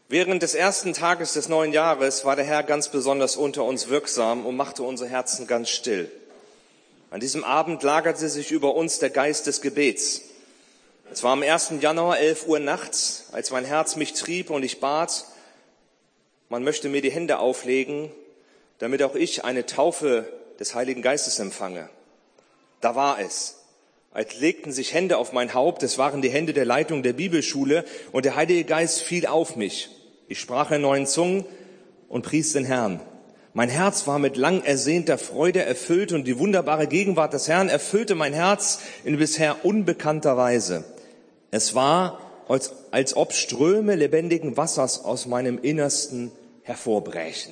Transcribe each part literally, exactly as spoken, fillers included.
Während des ersten Tages des neuen Jahres war der Herr ganz besonders unter uns wirksam und machte unsere Herzen ganz still. An diesem Abend lagerte sich über uns der Geist des Gebets. Es war am ersten Januar, elf Uhr nachts, als mein Herz mich trieb und ich bat, man möchte mir die Hände auflegen, damit auch ich eine Taufe des Heiligen Geistes empfange. Da war es. Als legten sich Hände auf mein Haupt, es waren die Hände der Leitung der Bibelschule, und der Heilige Geist fiel auf mich. Ich sprach in neuen Zungen und pries den Herrn. Mein Herz war mit lang ersehnter Freude erfüllt und die wunderbare Gegenwart des Herrn erfüllte mein Herz in bisher unbekannter Weise. Es war, als, als ob Ströme lebendigen Wassers aus meinem Innersten hervorbrächen.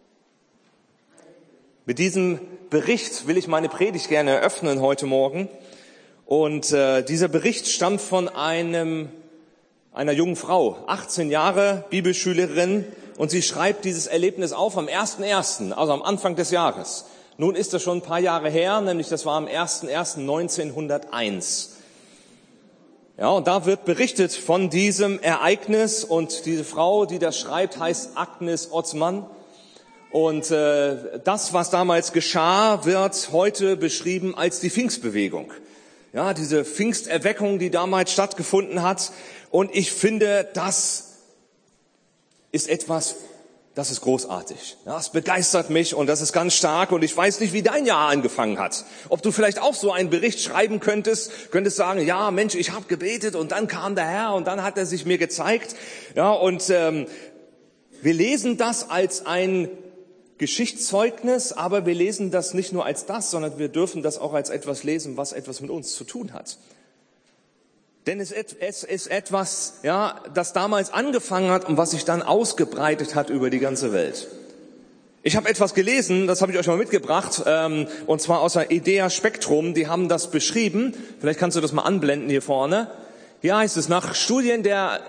Mit diesem Bericht will ich meine Predigt gerne eröffnen heute Morgen. Und äh, dieser Bericht stammt von einem einer jungen Frau, achtzehn Jahre, Bibelschülerin, und sie schreibt dieses Erlebnis auf am ersten ersten, also am Anfang des Jahres. Nun ist das schon ein paar Jahre her, nämlich das war am ersten ersten neunzehnhunderteins. Ja, und da wird berichtet von diesem Ereignis, und diese Frau, die das schreibt, heißt Agnes Otzmann. Und äh, das, was damals geschah, wird heute beschrieben als die Pfingstbewegung. Ja, diese Pfingsterweckung, die damals stattgefunden hat. Und ich finde, das ist etwas, das ist großartig. Ja, es begeistert mich und das ist ganz stark. Und ich weiß nicht, wie dein Jahr angefangen hat. Ob du vielleicht auch so einen Bericht schreiben könntest, könntest sagen, ja Mensch, ich habe gebetet und dann kam der Herr und dann hat er sich mir gezeigt. Ja, und ähm, wir lesen das als ein Geschichtszeugnis, aber wir lesen das nicht nur als das, sondern wir dürfen das auch als etwas lesen, was etwas mit uns zu tun hat. Denn es ist etwas, ja, das damals angefangen hat und was sich dann ausgebreitet hat über die ganze Welt. Ich habe etwas gelesen, das habe ich euch mal mitgebracht, ähm, und zwar aus der Idea Spektrum. Die haben das beschrieben. Vielleicht kannst du das mal anblenden hier vorne. Hier heißt es, nach Studien der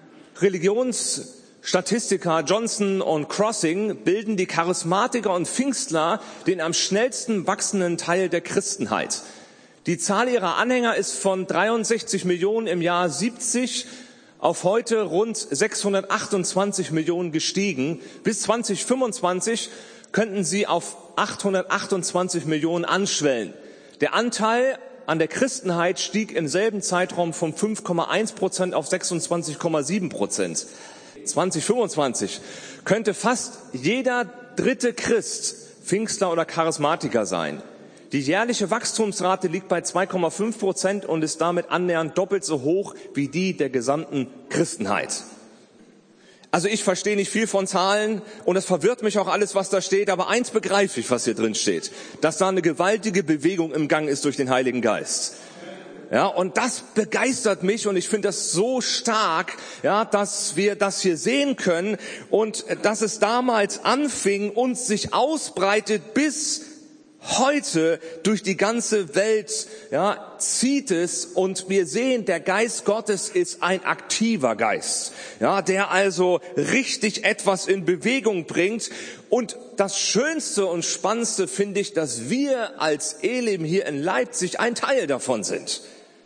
Religionsstatistiker Johnson und Crossing bilden die Charismatiker und Pfingstler den am schnellsten wachsenden Teil der Christenheit. Die Zahl ihrer Anhänger ist von dreiundsechzig Millionen im Jahr siebzig auf heute rund sechshundertachtundzwanzig Millionen gestiegen. Bis zweitausendfünfundzwanzig könnten sie auf achthundertachtundzwanzig Millionen anschwellen. Der Anteil an der Christenheit stieg im selben Zeitraum von fünf Komma eins Prozent auf sechsundzwanzig Komma sieben Prozent. zweitausendfünfundzwanzig könnte fast jeder dritte Christ Pfingstler oder Charismatiker sein. Die jährliche Wachstumsrate liegt bei zwei Komma fünf Prozent und ist damit annähernd doppelt so hoch wie die der gesamten Christenheit. Also ich verstehe nicht viel von Zahlen und es verwirrt mich auch alles, was da steht, aber eins begreife ich, was hier drin steht, dass da eine gewaltige Bewegung im Gang ist durch den Heiligen Geist. Ja, und das begeistert mich und ich finde das so stark, ja, dass wir das hier sehen können und dass es damals anfing und sich ausbreitet bis heute durch die ganze Welt, ja, zieht es und wir sehen, der Geist Gottes ist ein aktiver Geist, ja, der also richtig etwas in Bewegung bringt. Und das Schönste und Spannendste finde ich, dass wir als Elim hier in Leipzig ein Teil davon sind.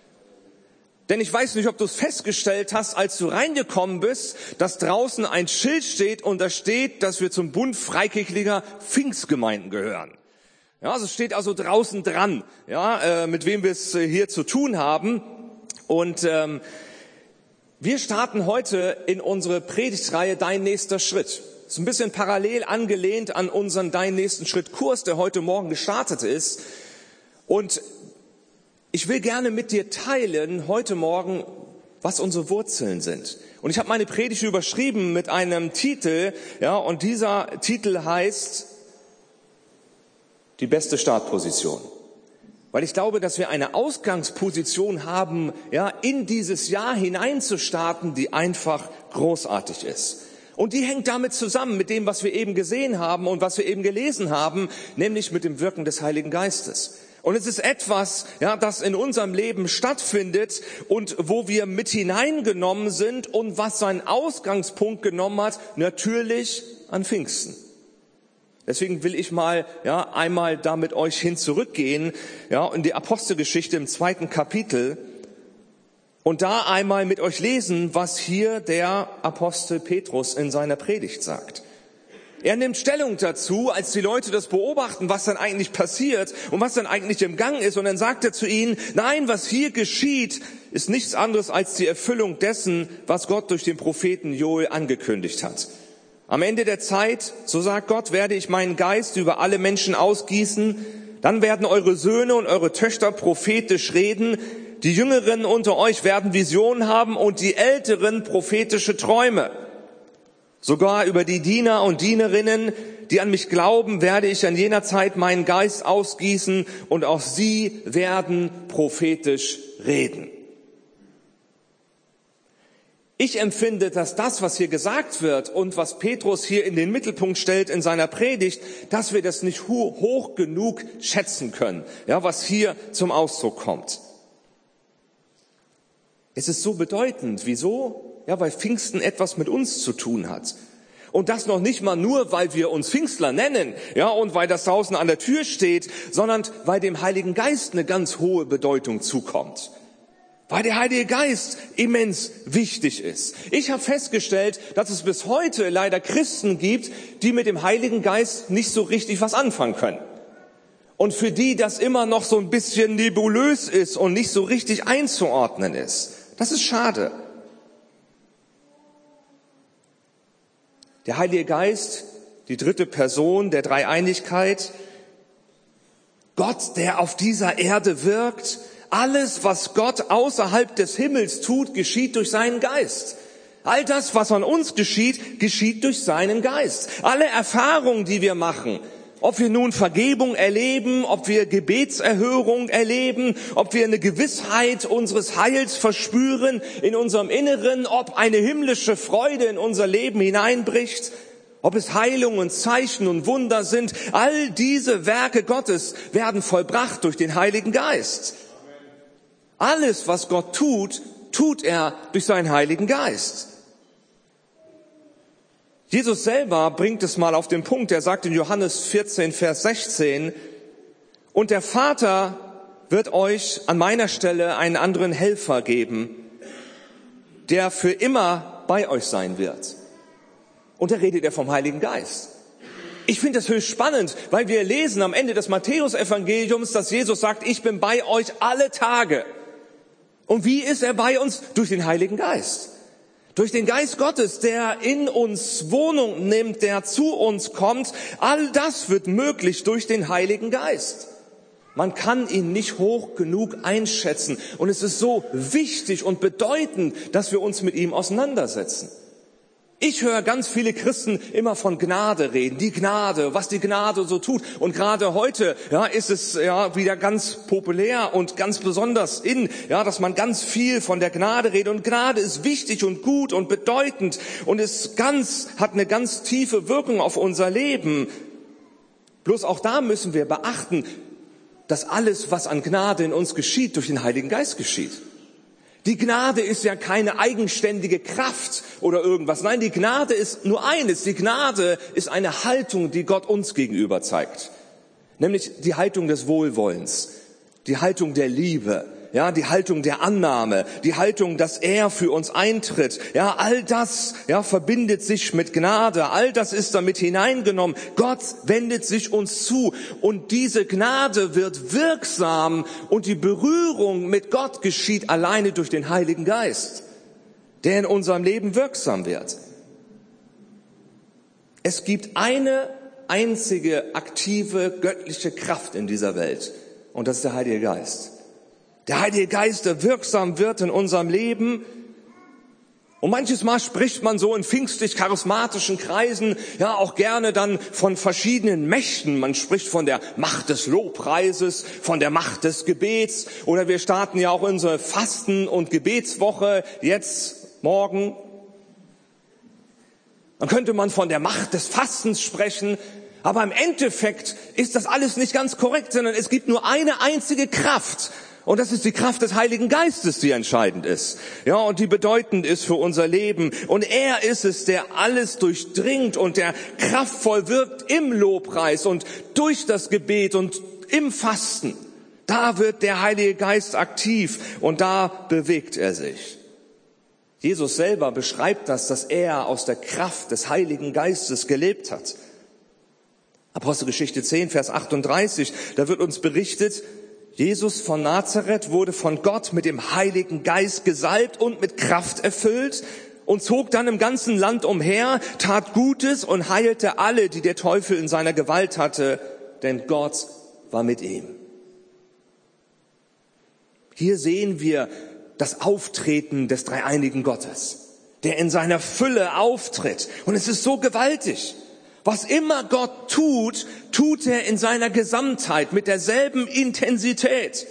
Denn ich weiß nicht, ob du es festgestellt hast, als du reingekommen bist, dass draußen ein Schild steht und da steht, dass wir zum Bund freikirchlicher Pfingstgemeinden gehören. Ja, es steht also draußen dran, ja, äh, mit wem wir es äh, hier zu tun haben. Und ähm, wir starten heute in unsere Predigtreihe Dein nächster Schritt. Das ist ein bisschen parallel angelehnt an unseren Dein nächsten Schritt Kurs, der heute Morgen gestartet ist. Und ich will gerne mit dir teilen heute Morgen, was unsere Wurzeln sind. Und ich habe meine Predigt überschrieben mit einem Titel, ja, und dieser Titel heißt die beste Startposition. Weil ich glaube, dass wir eine Ausgangsposition haben, ja, in dieses Jahr hineinzustarten, die einfach großartig ist. Und die hängt damit zusammen mit dem, was wir eben gesehen haben und was wir eben gelesen haben, nämlich mit dem Wirken des Heiligen Geistes. Und es ist etwas, ja, das in unserem Leben stattfindet und wo wir mit hineingenommen sind und was seinen Ausgangspunkt genommen hat, natürlich an Pfingsten. Deswegen will ich mal, ja, einmal da mit euch hin zurückgehen, ja, in die Apostelgeschichte im zweiten Kapitel und da einmal mit euch lesen, was hier der Apostel Petrus in seiner Predigt sagt. Er nimmt Stellung dazu, als die Leute das beobachten, was dann eigentlich passiert und was dann eigentlich im Gang ist. Und dann sagt er zu ihnen, nein, was hier geschieht, ist nichts anderes als die Erfüllung dessen, was Gott durch den Propheten Joel angekündigt hat. Am Ende der Zeit, so sagt Gott, werde ich meinen Geist über alle Menschen ausgießen. Dann werden eure Söhne und eure Töchter prophetisch reden. Die Jüngeren unter euch werden Visionen haben und die Älteren prophetische Träume. Sogar über die Diener und Dienerinnen, die an mich glauben, werde ich an jener Zeit meinen Geist ausgießen und auch sie werden prophetisch reden. Ich empfinde, dass das, was hier gesagt wird und was Petrus hier in den Mittelpunkt stellt in seiner Predigt, dass wir das nicht hoch genug schätzen können, ja, was hier zum Ausdruck kommt. Es ist so bedeutend. Wieso? Ja, weil Pfingsten etwas mit uns zu tun hat. Und das noch nicht mal nur, weil wir uns Pfingstler nennen, ja, und weil das draußen an der Tür steht, sondern weil dem Heiligen Geist eine ganz hohe Bedeutung zukommt. Weil der Heilige Geist immens wichtig ist. Ich habe festgestellt, dass es bis heute leider Christen gibt, die mit dem Heiligen Geist nicht so richtig was anfangen können. Und für die das immer noch so ein bisschen nebulös ist und nicht so richtig einzuordnen ist. Das ist schade. Der Heilige Geist, die dritte Person der Dreieinigkeit, Gott, der auf dieser Erde wirkt, alles, was Gott außerhalb des Himmels tut, geschieht durch seinen Geist. All das, was an uns geschieht, geschieht durch seinen Geist. Alle Erfahrungen, die wir machen, ob wir nun Vergebung erleben, ob wir Gebetserhörung erleben, ob wir eine Gewissheit unseres Heils verspüren in unserem Inneren, ob eine himmlische Freude in unser Leben hineinbricht, ob es Heilung und Zeichen und Wunder sind, all diese Werke Gottes werden vollbracht durch den Heiligen Geist. Alles, was Gott tut, tut er durch seinen Heiligen Geist. Jesus selber bringt es mal auf den Punkt. Er sagt in Johannes vierzehn, Vers sechzehn, und der Vater wird euch an meiner Stelle einen anderen Helfer geben, der für immer bei euch sein wird. Und da redet er vom Heiligen Geist. Ich finde das höchst spannend, weil wir lesen am Ende des Matthäus-Evangeliums, dass Jesus sagt, ich bin bei euch alle Tage. Und wie ist er bei uns? Durch den Heiligen Geist. Durch den Geist Gottes, der in uns Wohnung nimmt, der zu uns kommt. All das wird möglich durch den Heiligen Geist. Man kann ihn nicht hoch genug einschätzen. Und es ist so wichtig und bedeutend, dass wir uns mit ihm auseinandersetzen. Ich höre ganz viele Christen immer von Gnade reden, die Gnade, was die Gnade so tut. Und gerade heute, ja, ist es ja wieder ganz populär und ganz besonders in, ja, dass man ganz viel von der Gnade redet. Und Gnade ist wichtig und gut und bedeutend und ist ganz, hat eine ganz tiefe Wirkung auf unser Leben. Bloß auch da müssen wir beachten, dass alles, was an Gnade in uns geschieht, durch den Heiligen Geist geschieht. Die Gnade ist ja keine eigenständige Kraft oder irgendwas. Nein, die Gnade ist nur eines. Die Gnade ist eine Haltung, die Gott uns gegenüber zeigt. Nämlich die Haltung des Wohlwollens, die Haltung der Liebe, ja, die Haltung der Annahme, die Haltung, dass er für uns eintritt. Ja, all das, ja, verbindet sich mit Gnade. All das ist damit hineingenommen. Gott wendet sich uns zu und diese Gnade wird wirksam und die Berührung mit Gott geschieht alleine durch den Heiligen Geist, der in unserem Leben wirksam wird. Es gibt eine einzige aktive göttliche Kraft in dieser Welt und das ist der Heilige Geist. Der Heilige Geist, der wirksam wird in unserem Leben. Und manches Mal spricht man so in pfingstlich-charismatischen Kreisen ja auch gerne dann von verschiedenen Mächten. Man spricht von der Macht des Lobpreises, von der Macht des Gebets. Oder wir starten ja auch unsere Fasten- und Gebetswoche jetzt morgen. Dann könnte man von der Macht des Fastens sprechen. Aber im Endeffekt ist das alles nicht ganz korrekt, sondern es gibt nur eine einzige Kraft. Und das ist die Kraft des Heiligen Geistes, die entscheidend ist. Ja, und die bedeutend ist für unser Leben. Und er ist es, der alles durchdringt und der kraftvoll wirkt im Lobpreis und durch das Gebet und im Fasten. Da wird der Heilige Geist aktiv und da bewegt er sich. Jesus selber beschreibt das, dass er aus der Kraft des Heiligen Geistes gelebt hat. Apostelgeschichte zehn, Vers achtunddreißig, da wird uns berichtet, Jesus von Nazareth wurde von Gott mit dem Heiligen Geist gesalbt und mit Kraft erfüllt und zog dann im ganzen Land umher, tat Gutes und heilte alle, die der Teufel in seiner Gewalt hatte, denn Gott war mit ihm. Hier sehen wir das Auftreten des dreieinigen Gottes, der in seiner Fülle auftritt. Und es ist so gewaltig. Was immer Gott tut, tut er in seiner Gesamtheit mit derselben Intensität.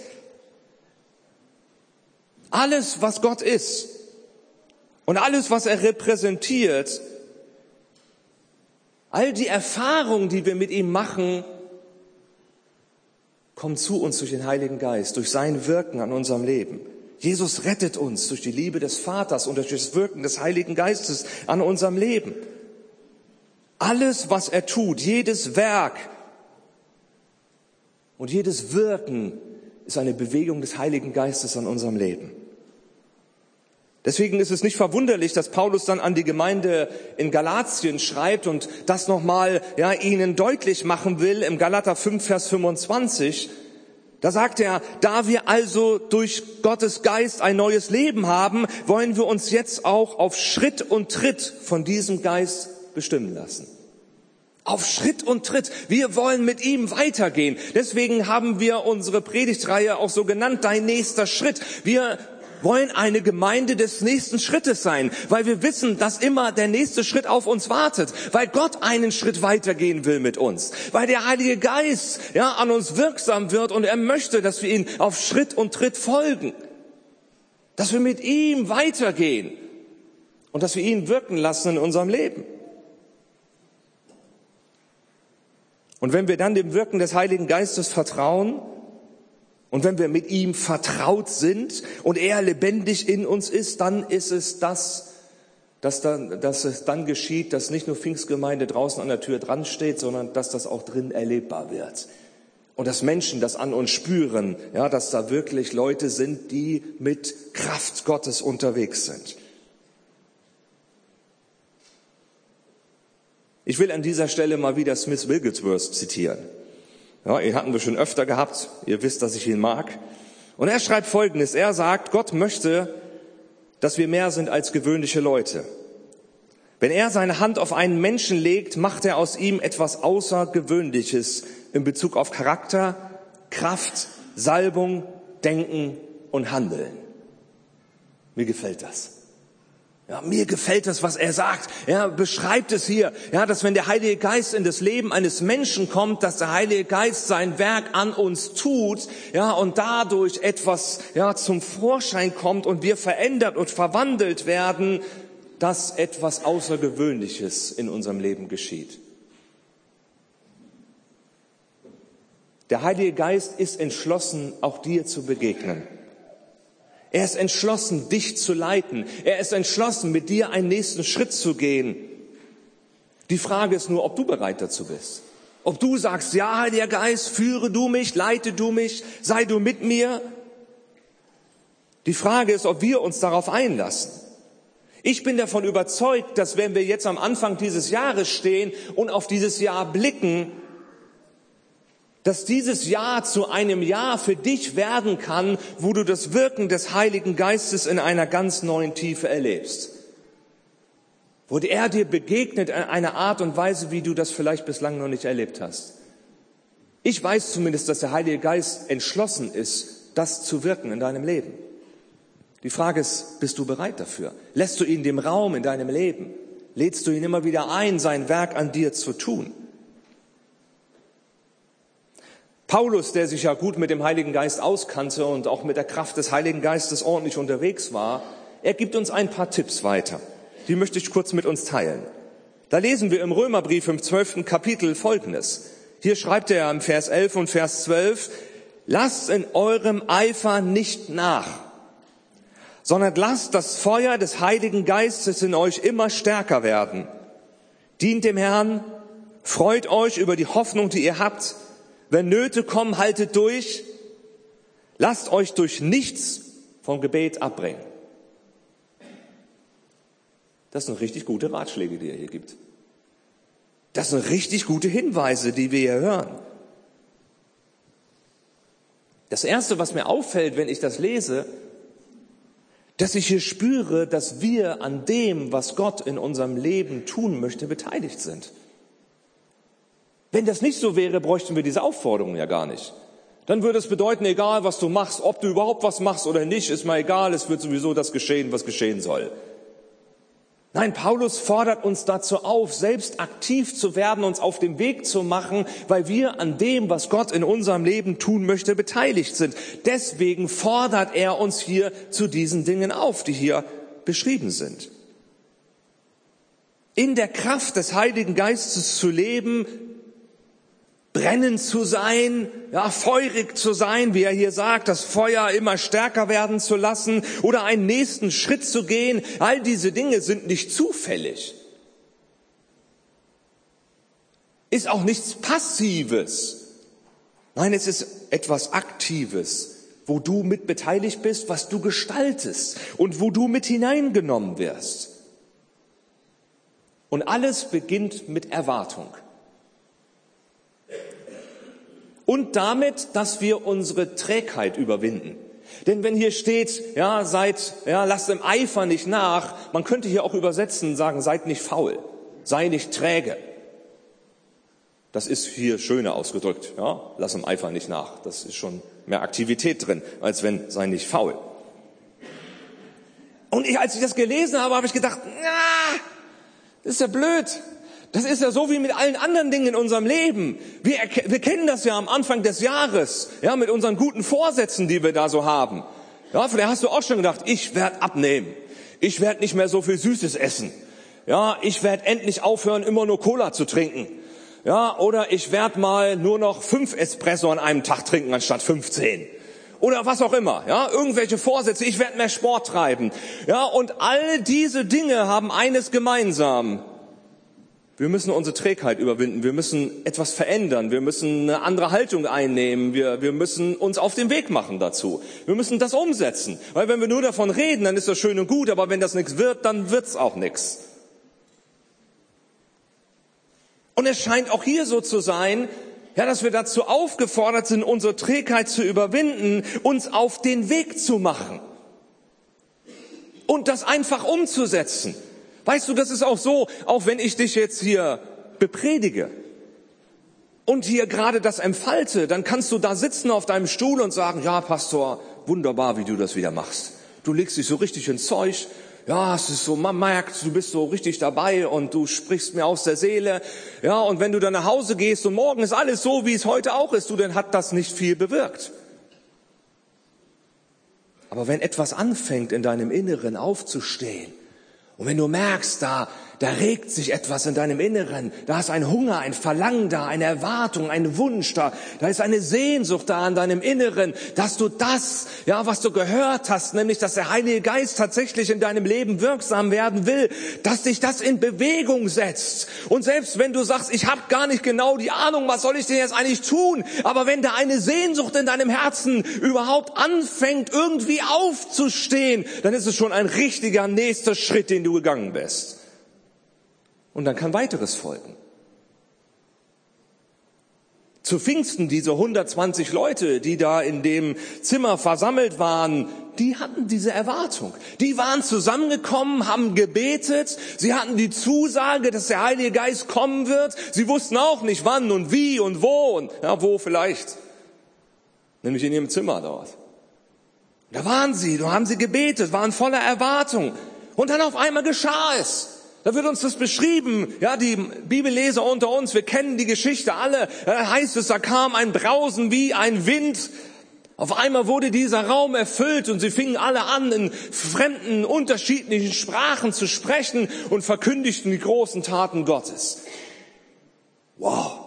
Alles, was Gott ist und alles, was er repräsentiert, all die Erfahrungen, die wir mit ihm machen, kommen zu uns durch den Heiligen Geist, durch sein Wirken an unserem Leben. Jesus rettet uns durch die Liebe des Vaters und durch das Wirken des Heiligen Geistes an unserem Leben. Alles, was er tut, jedes Werk und jedes Wirken ist eine Bewegung des Heiligen Geistes an unserem Leben. Deswegen ist es nicht verwunderlich, dass Paulus dann an die Gemeinde in Galatien schreibt und das nochmal ja, ihnen deutlich machen will im Galater fünf, Vers fünfundzwanzig. Da sagt er, da wir also durch Gottes Geist ein neues Leben haben, wollen wir uns jetzt auch auf Schritt und Tritt von diesem Geist bestimmen lassen. Auf Schritt und Tritt. Wir wollen mit ihm weitergehen. Deswegen haben wir unsere Predigtreihe auch so genannt, dein nächster Schritt. Wir wollen eine Gemeinde des nächsten Schrittes sein, weil wir wissen, dass immer der nächste Schritt auf uns wartet, weil Gott einen Schritt weitergehen will mit uns, weil der Heilige Geist ja an uns wirksam wird und er möchte, dass wir ihn auf Schritt und Tritt folgen, dass wir mit ihm weitergehen und dass wir ihn wirken lassen in unserem Leben. Und wenn wir dann dem Wirken des Heiligen Geistes vertrauen, und wenn wir mit ihm vertraut sind und er lebendig in uns ist, dann ist es das, dass, dann, dass es dann geschieht, dass nicht nur Pfingstgemeinde draußen an der Tür dran steht, sondern dass das auch drin erlebbar wird. Und dass Menschen das an uns spüren, ja, dass da wirklich Leute sind, die mit Kraft Gottes unterwegs sind. Ich will an dieser Stelle mal wieder Smith Wigglesworth zitieren. Ja, ihn hatten wir schon öfter gehabt. Ihr wisst, dass ich ihn mag. Und er schreibt Folgendes. Er sagt, Gott möchte, dass wir mehr sind als gewöhnliche Leute. Wenn er seine Hand auf einen Menschen legt, macht er aus ihm etwas Außergewöhnliches in Bezug auf Charakter, Kraft, Salbung, Denken und Handeln. Mir gefällt das. Ja, mir gefällt das, was er sagt. Er beschreibt es hier, ja, dass wenn der Heilige Geist in das Leben eines Menschen kommt, dass der Heilige Geist sein Werk an uns tut, ja, und dadurch etwas, ja, zum Vorschein kommt und wir verändert und verwandelt werden, dass etwas Außergewöhnliches in unserem Leben geschieht. Der Heilige Geist ist entschlossen, auch dir zu begegnen. Er ist entschlossen, dich zu leiten. Er ist entschlossen, mit dir einen nächsten Schritt zu gehen. Die Frage ist nur, ob du bereit dazu bist. Ob du sagst, ja, Heiliger Geist, führe du mich, leite du mich, sei du mit mir. Die Frage ist, ob wir uns darauf einlassen. Ich bin davon überzeugt, dass wenn wir jetzt am Anfang dieses Jahres stehen und auf dieses Jahr blicken, dass dieses Jahr zu einem Jahr für dich werden kann, wo du das Wirken des Heiligen Geistes in einer ganz neuen Tiefe erlebst. Wo er dir begegnet in einer Art und Weise, wie du das vielleicht bislang noch nicht erlebt hast. Ich weiß zumindest, dass der Heilige Geist entschlossen ist, das zu wirken in deinem Leben. Die Frage ist, bist du bereit dafür? Lässt du ihn dem Raum in deinem Leben? Lädst du ihn immer wieder ein, sein Werk an dir zu tun? Paulus, der sich ja gut mit dem Heiligen Geist auskannte und auch mit der Kraft des Heiligen Geistes ordentlich unterwegs war, er gibt uns ein paar Tipps weiter. Die möchte ich kurz mit uns teilen. Da lesen wir im Römerbrief im zwölften Kapitel Folgendes. Hier schreibt er im Vers elf und Vers zwölf, lasst in eurem Eifer nicht nach, sondern lasst das Feuer des Heiligen Geistes in euch immer stärker werden. Dient dem Herrn, freut euch über die Hoffnung, die ihr habt. Wenn Nöte kommen, haltet durch. Lasst euch durch nichts vom Gebet abbringen. Das sind richtig gute Ratschläge, die er hier gibt. Das sind richtig gute Hinweise, die wir hier hören. Das Erste, was mir auffällt, wenn ich das lese, dass ich hier spüre, dass wir an dem, was Gott in unserem Leben tun möchte, beteiligt sind. Wenn das nicht so wäre, bräuchten wir diese Aufforderung ja gar nicht. Dann würde es bedeuten, egal was du machst, ob du überhaupt was machst oder nicht, ist mal egal, es wird sowieso das geschehen, was geschehen soll. Nein, Paulus fordert uns dazu auf, selbst aktiv zu werden, uns auf den Weg zu machen, weil wir an dem, was Gott in unserem Leben tun möchte, beteiligt sind. Deswegen fordert er uns hier zu diesen Dingen auf, die hier beschrieben sind. In der Kraft des Heiligen Geistes zu leben, brennend zu sein, ja, feurig zu sein, wie er hier sagt, das Feuer immer stärker werden zu lassen oder einen nächsten Schritt zu gehen. All diese Dinge sind nicht zufällig. Ist auch nichts Passives. Nein, es ist etwas Aktives, wo du mit beteiligt bist, was du gestaltest und wo du mit hineingenommen wirst. Und alles beginnt mit Erwartung. Und damit, dass wir unsere Trägheit überwinden. Denn wenn hier steht, ja, seid, ja, lasst im Eifer nicht nach, man könnte hier auch übersetzen, sagen, seid nicht faul, sei nicht träge. Das ist hier schöner ausgedrückt, ja, lass im Eifer nicht nach. Das ist schon mehr Aktivität drin, als wenn, sei nicht faul. Und ich, als ich das gelesen habe, habe ich gedacht, na, das ist ja blöd. Das ist ja so wie mit allen anderen Dingen in unserem Leben. Wir, wir kennen das ja am Anfang des Jahres, ja, mit unseren guten Vorsätzen, die wir da so haben. Ja, vielleicht hast du auch schon gedacht, ich werde abnehmen. Ich werde nicht mehr so viel Süßes essen. Ja, ich werde endlich aufhören, immer nur Cola zu trinken. Ja, oder ich werde mal nur noch fünf Espresso an einem Tag trinken, anstatt fünfzehn. Oder was auch immer, ja, irgendwelche Vorsätze, ich werde mehr Sport treiben. Ja, und all diese Dinge haben eines gemeinsam. Wir müssen unsere Trägheit überwinden, wir müssen etwas verändern, wir müssen eine andere Haltung einnehmen, wir, wir müssen uns auf den Weg machen dazu. Wir müssen das umsetzen, weil wenn wir nur davon reden, dann ist das schön und gut, aber wenn das nichts wird, dann wird's auch nichts. Und es scheint auch hier so zu sein, ja, dass wir dazu aufgefordert sind, unsere Trägheit zu überwinden, uns auf den Weg zu machen und das einfach umzusetzen. Weißt du, das ist auch so, auch wenn ich dich jetzt hier bepredige und hier gerade das entfalte, dann kannst du da sitzen auf deinem Stuhl und sagen, ja, Pastor, wunderbar, wie du das wieder machst. Du legst dich so richtig ins Zeug. Ja, es ist so, man merkt, du bist so richtig dabei und du sprichst mir aus der Seele. Ja, und wenn du dann nach Hause gehst und morgen ist alles so, wie es heute auch ist, du, dann hat das nicht viel bewirkt. Aber wenn etwas anfängt, in deinem Inneren aufzustehen, und wenn du merkst, da, da regt sich etwas in deinem Inneren, da ist ein Hunger, ein Verlangen da, eine Erwartung, ein Wunsch da, da ist eine Sehnsucht da an deinem Inneren, dass du das, ja, was du gehört hast, nämlich, dass der Heilige Geist tatsächlich in deinem Leben wirksam werden will, dass dich das in Bewegung setzt. Und selbst wenn du sagst, ich habe gar nicht genau die Ahnung, was soll ich denn jetzt eigentlich tun, aber wenn da eine Sehnsucht in deinem Herzen überhaupt anfängt, irgendwie aufzustehen, dann ist es schon ein richtiger nächster Schritt, den du gegangen bist. Und dann kann weiteres folgen. Zu Pfingsten, diese hundertzwanzig Leute, die da in dem Zimmer versammelt waren, die hatten diese Erwartung. Die waren zusammengekommen, haben gebetet, sie hatten die Zusage, dass der Heilige Geist kommen wird. Sie wussten auch nicht wann und wie und wo und ja, wo vielleicht. Nämlich in ihrem Zimmer dort. Da waren sie, da haben sie gebetet, waren voller Erwartung. Und dann auf einmal geschah es. Da wird uns das beschrieben, ja, die Bibelleser unter uns, wir kennen die Geschichte alle, da heißt es, da kam ein Brausen wie ein Wind. Auf einmal wurde dieser Raum erfüllt und sie fingen alle an, in fremden, unterschiedlichen Sprachen zu sprechen und verkündigten die großen Taten Gottes. Wow.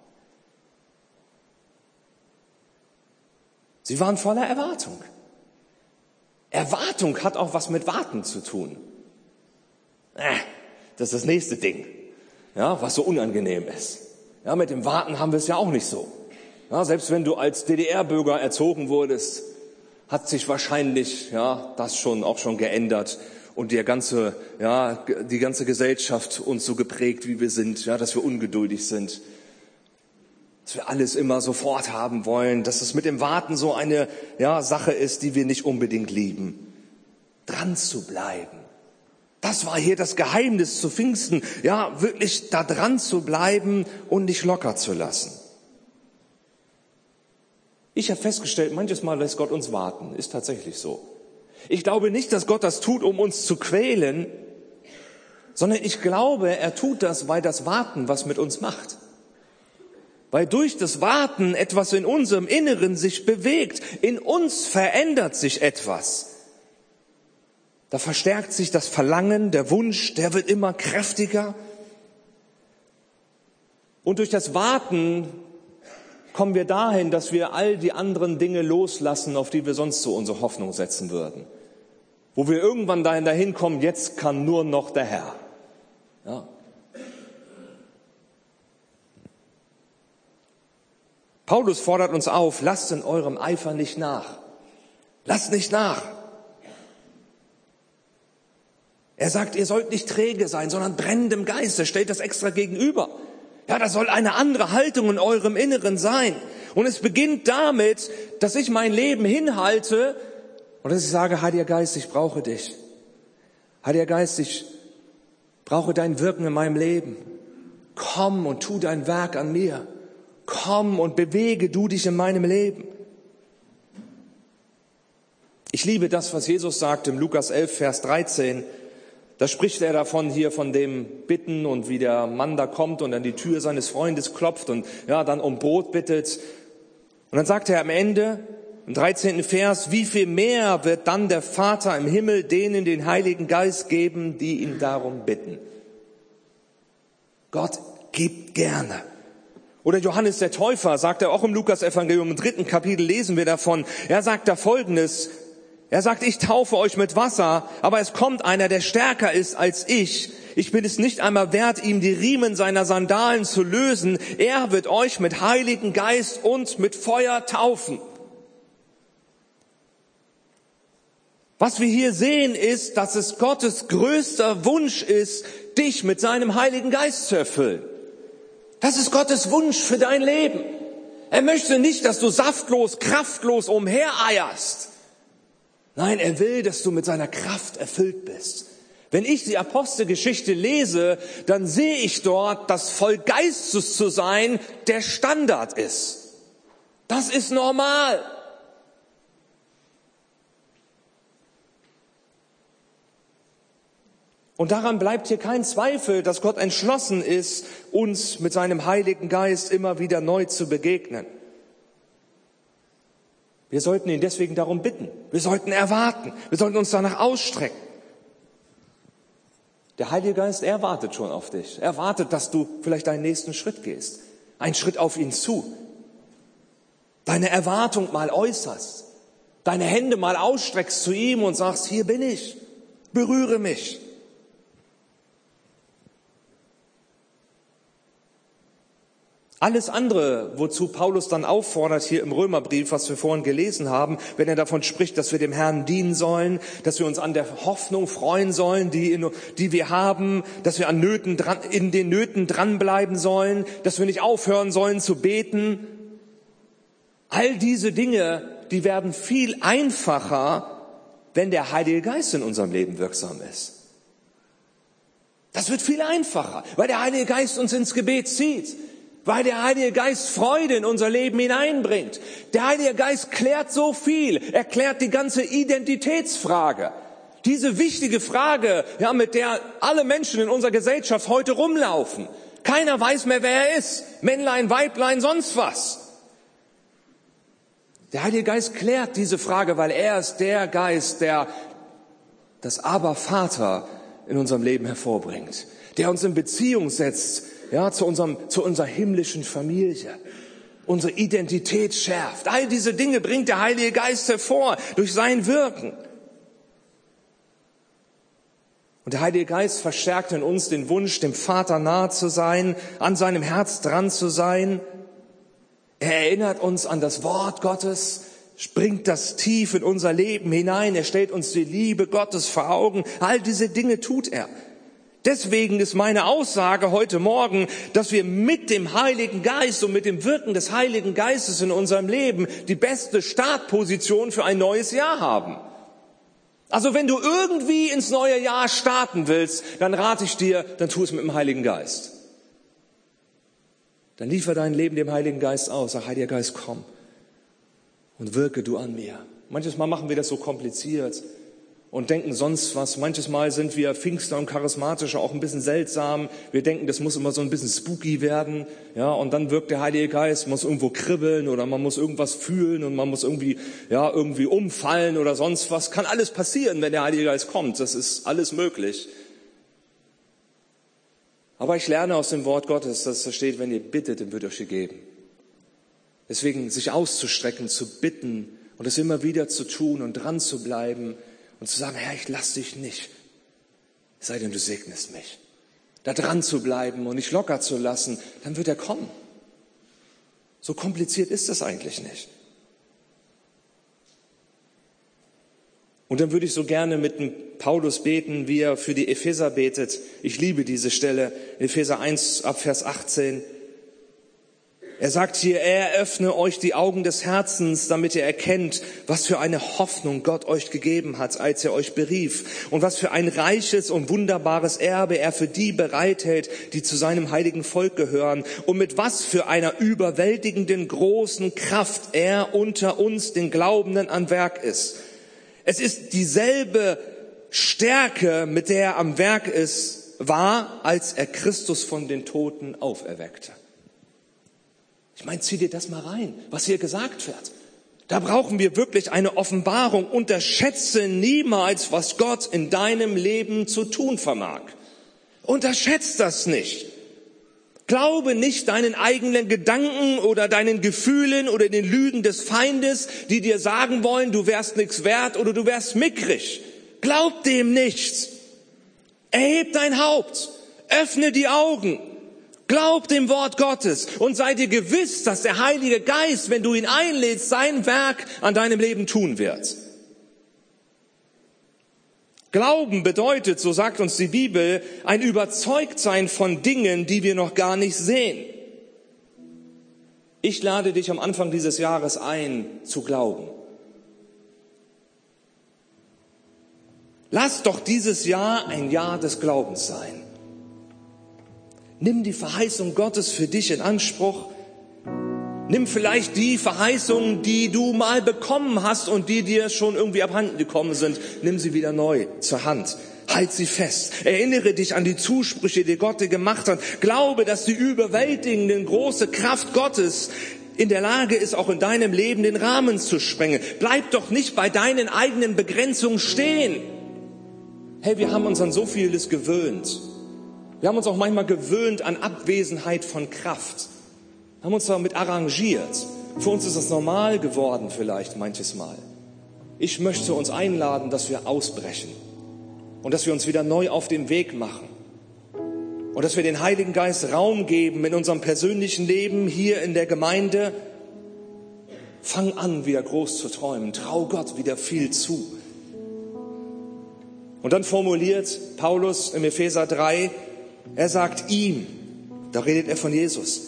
Sie waren voller Erwartung. Erwartung hat auch was mit Warten zu tun. Äh, das ist das nächste Ding, ja, was so unangenehm ist. Ja, mit dem Warten haben wir es ja auch nicht so. Ja, selbst wenn du als D D R-Bürger erzogen wurdest, hat sich wahrscheinlich, ja, das schon, auch schon geändert und die ganze, ja, die ganze Gesellschaft uns so geprägt, wie wir sind, ja, dass wir ungeduldig sind. Dass wir alles immer sofort haben wollen, dass es mit dem Warten so eine, ja, Sache ist, die wir nicht unbedingt lieben. Dran zu bleiben. Das war hier das Geheimnis zu Pfingsten, ja, wirklich da dran zu bleiben und nicht locker zu lassen. Ich habe festgestellt, manches Mal lässt Gott uns warten, ist tatsächlich so. Ich glaube nicht, dass Gott das tut, um uns zu quälen, sondern ich glaube, er tut das, weil das Warten was mit uns macht. Weil durch das Warten etwas in unserem Inneren sich bewegt, in uns verändert sich etwas. Da verstärkt sich das Verlangen, der Wunsch, der wird immer kräftiger. Und durch das Warten kommen wir dahin, dass wir all die anderen Dinge loslassen, auf die wir sonst so unsere Hoffnung setzen würden. Wo wir irgendwann dahin, dahin kommen, jetzt kann nur noch der Herr. Ja. Paulus fordert uns auf, lasst in eurem Eifer nicht nach. Lasst nicht nach. Er sagt, ihr sollt nicht träge sein, sondern brennendem Geist. Er stellt das extra gegenüber. Ja, das soll eine andere Haltung in eurem Inneren sein. Und es beginnt damit, dass ich mein Leben hinhalte und dass ich sage, Heiliger Geist, ich brauche dich. Heiliger Geist, ich brauche dein Wirken in meinem Leben. Komm und tu dein Werk an mir. Komm und bewege du dich in meinem Leben. Ich liebe das, was Jesus sagt im Lukas elf, Vers dreizehn. Da spricht er davon hier von dem Bitten und wie der Mann da kommt und an die Tür seines Freundes klopft und ja, dann um Brot bittet. Und dann sagt er am Ende, im dreizehnten Vers, wie viel mehr wird dann der Vater im Himmel denen den Heiligen Geist geben, die ihn darum bitten. Gott gibt gerne. Oder Johannes der Täufer sagt er auch im Lukas-Evangelium, im dritten Kapitel lesen wir davon. Er sagt da Folgendes. Er sagt, ich taufe euch mit Wasser, aber es kommt einer, der stärker ist als ich. Ich bin es nicht einmal wert, ihm die Riemen seiner Sandalen zu lösen. Er wird euch mit Heiligen Geist und mit Feuer taufen. Was wir hier sehen, ist, dass es Gottes größter Wunsch ist, dich mit seinem Heiligen Geist zu erfüllen. Das ist Gottes Wunsch für dein Leben. Er möchte nicht, dass du saftlos, kraftlos umhereierst. Nein, er will, dass du mit seiner Kraft erfüllt bist. Wenn ich die Apostelgeschichte lese, dann sehe ich dort, dass voll Geistes zu sein der Standard ist. Das ist normal. Und daran bleibt hier kein Zweifel, dass Gott entschlossen ist, uns mit seinem Heiligen Geist immer wieder neu zu begegnen. Wir sollten ihn deswegen darum bitten. Wir sollten erwarten. Wir sollten uns danach ausstrecken. Der Heilige Geist, er wartet schon auf dich. Er wartet, dass du vielleicht deinen nächsten Schritt gehst. Einen Schritt auf ihn zu. Deine Erwartung mal äußerst. Deine Hände mal ausstreckst zu ihm und sagst, hier bin ich. Berühre mich. Alles andere, wozu Paulus dann auffordert hier im Römerbrief, was wir vorhin gelesen haben, wenn er davon spricht, dass wir dem Herrn dienen sollen, dass wir uns an der Hoffnung freuen sollen, die, in, die wir haben, dass wir an Nöten dran, in den Nöten dranbleiben sollen, dass wir nicht aufhören sollen zu beten. All diese Dinge, die werden viel einfacher, wenn der Heilige Geist in unserem Leben wirksam ist. Das wird viel einfacher, weil der Heilige Geist uns ins Gebet zieht. Weil der Heilige Geist Freude in unser Leben hineinbringt. Der Heilige Geist klärt so viel. Er klärt die ganze Identitätsfrage. Diese wichtige Frage, ja, mit der alle Menschen in unserer Gesellschaft heute rumlaufen. Keiner weiß mehr, wer er ist. Männlein, Weiblein, sonst was. Der Heilige Geist klärt diese Frage, weil er ist der Geist, der das Aber Vater in unserem Leben hervorbringt. Der uns in Beziehung setzt, ja, zu unserem, zu unserer himmlischen Familie, unsere Identität schärft. All diese Dinge bringt der Heilige Geist hervor durch sein Wirken. Und der Heilige Geist verstärkt in uns den Wunsch, dem Vater nahe zu sein, an seinem Herz dran zu sein. Er erinnert uns an das Wort Gottes, bringt das tief in unser Leben hinein. Er stellt uns die Liebe Gottes vor Augen. All diese Dinge tut er. Deswegen ist meine Aussage heute Morgen, dass wir mit dem Heiligen Geist und mit dem Wirken des Heiligen Geistes in unserem Leben die beste Startposition für ein neues Jahr haben. Also wenn du irgendwie ins neue Jahr starten willst, dann rate ich dir, dann tu es mit dem Heiligen Geist. Dann liefer dein Leben dem Heiligen Geist aus. Sag, Heiliger Geist, komm und wirke du an mir. Manches Mal machen wir das so kompliziert und denken sonst was. Manches Mal sind wir Pfingster und Charismatische auch ein bisschen seltsam. Wir denken, das muss immer so ein bisschen spooky werden. Ja, und dann wirkt der Heilige Geist, muss irgendwo kribbeln oder man muss irgendwas fühlen und man muss irgendwie, ja, irgendwie umfallen oder sonst was. Kann alles passieren, wenn der Heilige Geist kommt. Das ist alles möglich. Aber ich lerne aus dem Wort Gottes, dass da steht, wenn ihr bittet, dann wird euch gegeben. Deswegen sich auszustrecken, zu bitten und es immer wieder zu tun und dran zu bleiben und zu sagen, Herr, ich lass dich nicht, es sei denn, du segnest mich. Da dran zu bleiben und nicht locker zu lassen, dann wird er kommen. So kompliziert ist das eigentlich nicht. Und dann würde ich so gerne mit dem Paulus beten, wie er für die Epheser betet. Ich liebe diese Stelle, Epheser eins ab Vers achtzehn. Er sagt hier, er öffne euch die Augen des Herzens, damit ihr erkennt, was für eine Hoffnung Gott euch gegeben hat, als er euch berief, und was für ein reiches und wunderbares Erbe er für die bereithält, die zu seinem heiligen Volk gehören, und mit was für einer überwältigenden großen Kraft er unter uns, den Glaubenden, am Werk ist. Es ist dieselbe Stärke, mit der er am Werk ist, war, als er Christus von den Toten auferweckte. Ich meine, zieh dir das mal rein, was hier gesagt wird. Da brauchen wir wirklich eine Offenbarung. Unterschätze niemals, was Gott in deinem Leben zu tun vermag. Unterschätze das nicht. Glaube nicht deinen eigenen Gedanken oder deinen Gefühlen oder den Lügen des Feindes, die dir sagen wollen, du wärst nichts wert oder du wärst mickrig. Glaub dem nicht. Erheb dein Haupt. Öffne die Augen. Glaub dem Wort Gottes und sei dir gewiss, dass der Heilige Geist, wenn du ihn einlädst, sein Werk an deinem Leben tun wird. Glauben bedeutet, so sagt uns die Bibel, ein Überzeugtsein von Dingen, die wir noch gar nicht sehen. Ich lade dich am Anfang dieses Jahres ein, zu glauben. Lass doch dieses Jahr ein Jahr des Glaubens sein. Nimm die Verheißung Gottes für dich in Anspruch. Nimm vielleicht die Verheißungen, die du mal bekommen hast und die dir schon irgendwie abhanden gekommen sind. Nimm sie wieder neu zur Hand. Halt sie fest. Erinnere dich an die Zusprüche, die Gott dir gemacht hat. Glaube, dass die überwältigende große Kraft Gottes in der Lage ist, auch in deinem Leben den Rahmen zu sprengen. Bleib doch nicht bei deinen eigenen Begrenzungen stehen. Hey, wir haben uns an so vieles gewöhnt. Wir haben uns auch manchmal gewöhnt an Abwesenheit von Kraft. Wir haben uns damit arrangiert. Für uns ist das normal geworden vielleicht manches Mal. Ich möchte uns einladen, dass wir ausbrechen und dass wir uns wieder neu auf den Weg machen und dass wir den Heiligen Geist Raum geben in unserem persönlichen Leben hier in der Gemeinde. Fang an, wieder groß zu träumen. Trau Gott wieder viel zu. Und dann formuliert Paulus im Epheser drei, er sagt ihm, da redet er von Jesus,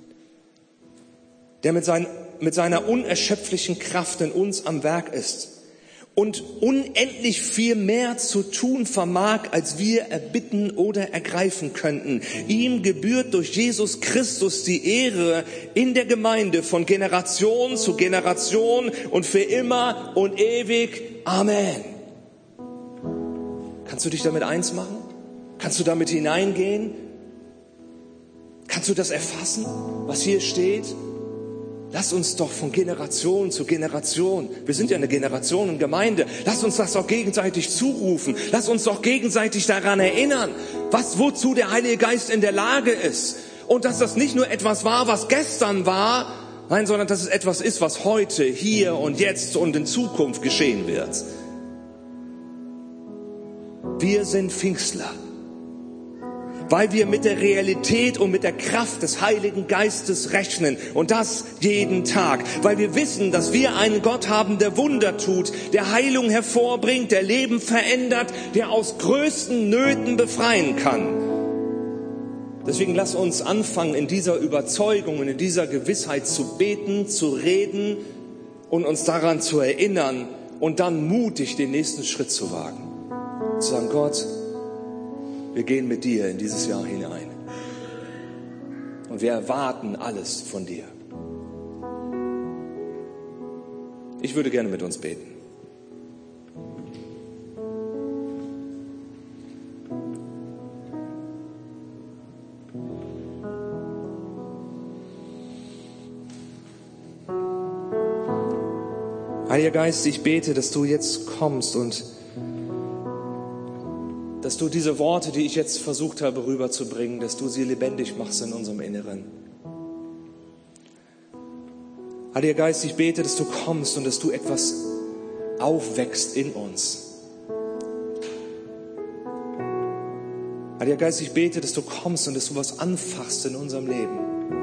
der mit, sein, mit seiner unerschöpflichen Kraft in uns am Werk ist und unendlich viel mehr zu tun vermag, als wir erbitten oder ergreifen könnten. Ihm gebührt durch Jesus Christus die Ehre in der Gemeinde von Generation zu Generation und für immer und ewig. Amen. Kannst du dich damit eins machen? Kannst du damit hineingehen? Kannst du das erfassen, was hier steht? Lass uns doch von Generation zu Generation, wir sind ja eine Generationengemeinde, lass uns das doch gegenseitig zurufen. Lass uns doch gegenseitig daran erinnern, was, wozu der Heilige Geist in der Lage ist. Und dass das nicht nur etwas war, was gestern war, nein, sondern dass es etwas ist, was heute, hier und jetzt und in Zukunft geschehen wird. Wir sind Pfingstler. weil wir mit der Realität und mit der Kraft des Heiligen Geistes rechnen und das jeden Tag, weil wir wissen, dass wir einen Gott haben, der Wunder tut, der Heilung hervorbringt, der Leben verändert, der aus größten Nöten befreien kann. Deswegen lass uns anfangen, in dieser Überzeugung und in dieser Gewissheit zu beten, zu reden und uns daran zu erinnern und dann mutig den nächsten Schritt zu wagen. Zu sagen, Gott, wir gehen mit dir in dieses Jahr hinein. Und wir erwarten alles von dir. Ich würde gerne mit uns beten. Heiliger Geist, ich bete, dass du jetzt kommst und dass du diese Worte, die ich jetzt versucht habe rüberzubringen, dass du sie lebendig machst in unserem Inneren. Heiliger Geist, ich bete, dass du kommst und dass du etwas aufwächst in uns. Heiliger Geist, ich bete, dass du kommst und dass du was anfasst in unserem Leben.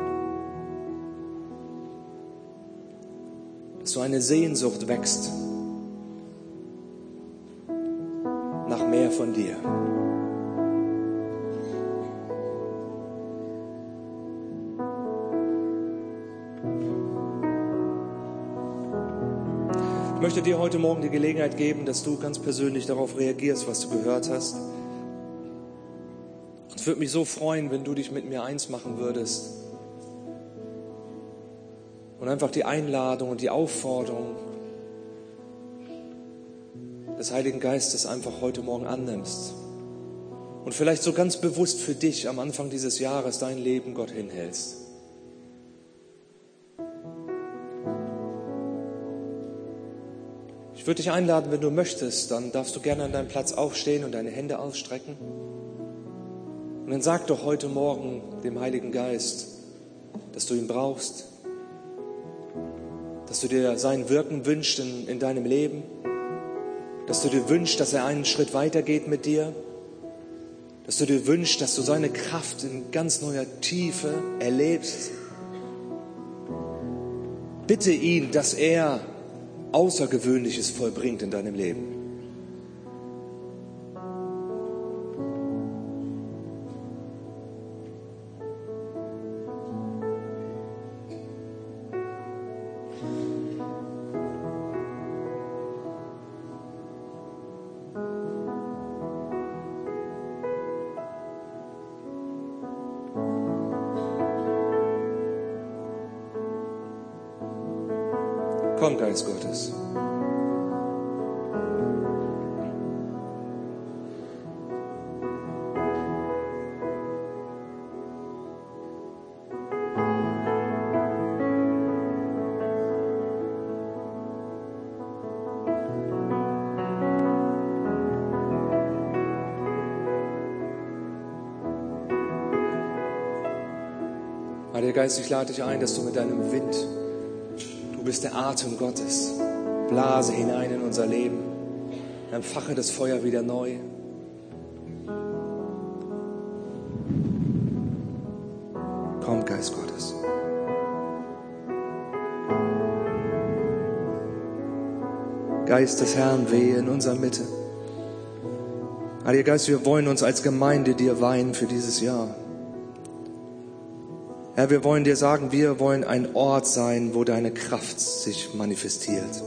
Dass so eine Sehnsucht wächst nach mehr von dir. Ich möchte dir heute Morgen die Gelegenheit geben, dass du ganz persönlich darauf reagierst, was du gehört hast. Es würde mich so freuen, wenn du dich mit mir eins machen würdest und einfach die Einladung und die Aufforderung des Heiligen Geistes einfach heute Morgen annimmst und vielleicht so ganz bewusst für dich am Anfang dieses Jahres dein Leben Gott hinhältst. Ich würde dich einladen, wenn du möchtest, dann darfst du gerne an deinem Platz aufstehen und deine Hände ausstrecken. Und dann sag doch heute Morgen dem Heiligen Geist, dass du ihn brauchst, dass du dir sein Wirken wünschst in, in deinem Leben, dass du dir wünschst, dass er einen Schritt weitergeht mit dir, dass du dir wünschst, dass du seine Kraft in ganz neuer Tiefe erlebst. Bitte ihn, dass er Außergewöhnliches vollbringt in deinem Leben. Komm, Geist Gottes. Heiliger Geist, ich lade dich ein, dass du mit deinem Wind, du bist der Atem Gottes, blase hinein in unser Leben, entfache das Feuer wieder neu. Komm, Geist Gottes. Geist des Herrn, wehe in unserer Mitte. Heiliger Geist, wir wollen uns als Gemeinde dir weihen für dieses Jahr. Herr, wir wollen dir sagen, wir wollen ein Ort sein, wo deine Kraft sich manifestiert.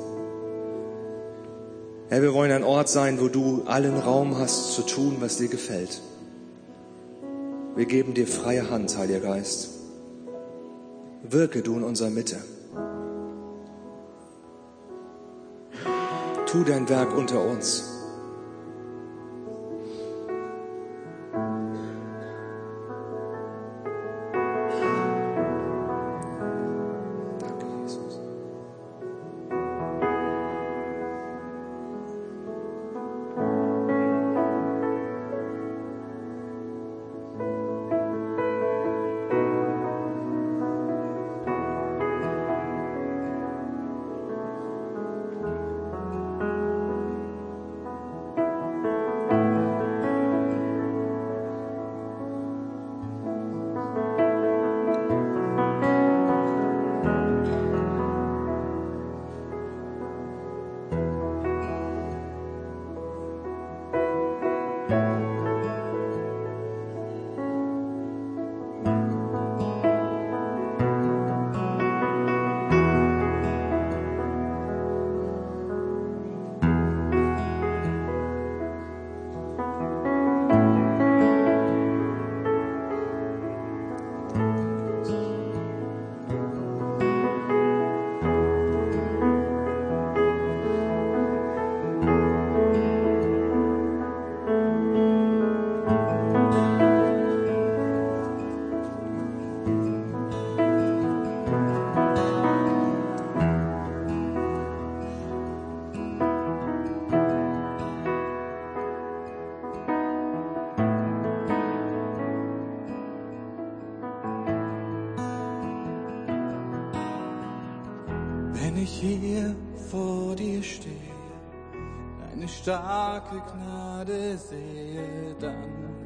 Herr, wir wollen ein Ort sein, wo du allen Raum hast zu tun, was dir gefällt. Wir geben dir freie Hand, Heiliger Geist. Wirke du in unserer Mitte. Tu dein Werk unter uns. ich hier vor dir stehe, deine starke Gnade sehe, dann